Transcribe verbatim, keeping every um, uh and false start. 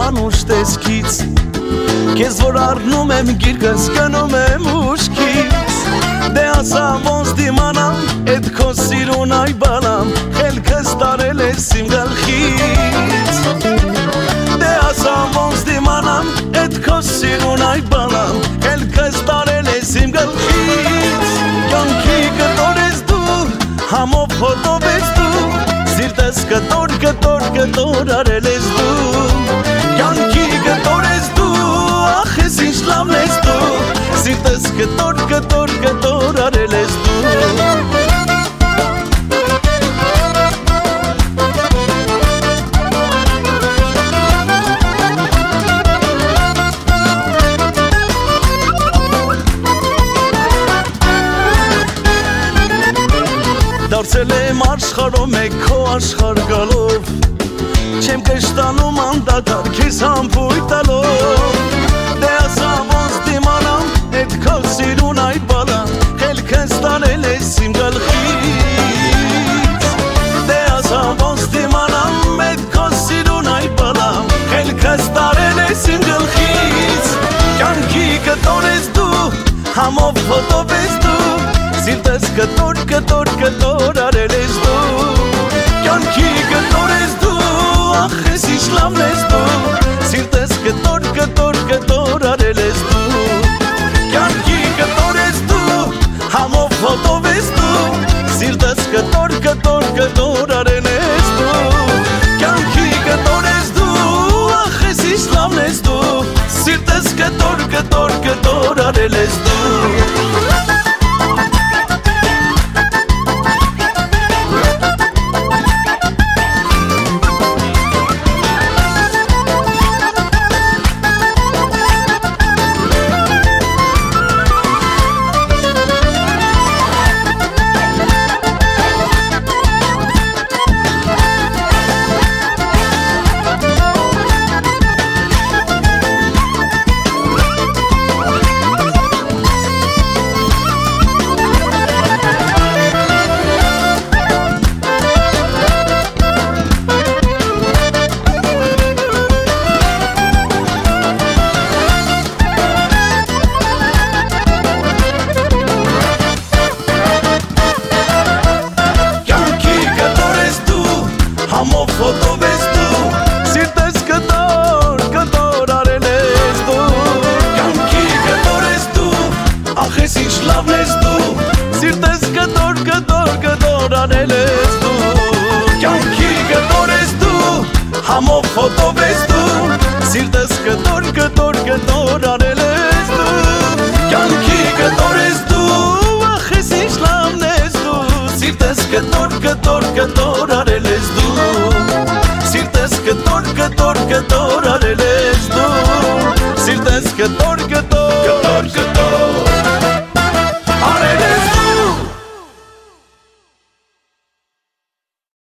անուշ տեսքից Կեզ որ առնում եմ գիրկս կնում եմ ուշքից Դե ասա ոնց դիմանամ էդ քո սիրուն այ բալամ Խելքս տարել ես իմ գլխից Դե ասա ոնց դիմանամ էդ քո սիրուն այ բալամ Խելքս տարել ես իմ գլխից Կյանքի կտոր ես դու համով հոտով ես դու Սիրտս կտոր կտոր կտոր արել ես դու Կյանքի կտոր ես դու ախ ես ինչ լավն ես դու Սիրտս կտոր կտոր կտոր արել ես դու Դարձել եմ աշխարհում մեկ քո աշխարհ գալով Չեմ կշտանում անդադար քեզ համբույր տալով Դե ասա ոնց դիմանամ էդ քո սիրուն այ բալամ Խելքս տարել ես իմ գլխից Դե ասա ոնց դիմանամ էդ քո սիրուն այ բալամ Խելքս տարել ես իմ գլխից Կյանքի կտոր ես դու համով հոտով ես դու Սիրտս կտոր կտոր կտոր արել ես դու Կյանքի կտոր ես դու ախ ես ինչ լավն ես դու Սիրտս կտոր կտոր կտոր արել ես դու Կյանքի կտոր ես դու համով հոտով ես դու Սիրտս կտոր կտոր կտոր արել ես դու Կյանքի կտոր ես դու ախ ես ինչ լավն ես դու Սիրտս կտոր կտոր կտոր արել ես դու Համով հոտով ես դու Սիրտս կտոր կտոր արել ես դու Կյանքի կտոր ես դու ախ ես ինչ լավն ես դու Սիրտս կտոր կտոր կտոր արել ես դու Կյանքի կտոր ես դու համով հոտով ես դու Սիրտս կտոր կտոր կտոր արել ես դու Կյանքի կտոր ես դու ախ ես ինչ լավն ես դու Սիրտս կտոր կտոր կտոր արել ես դու Սիրտս կտոր կտոր կտոր արել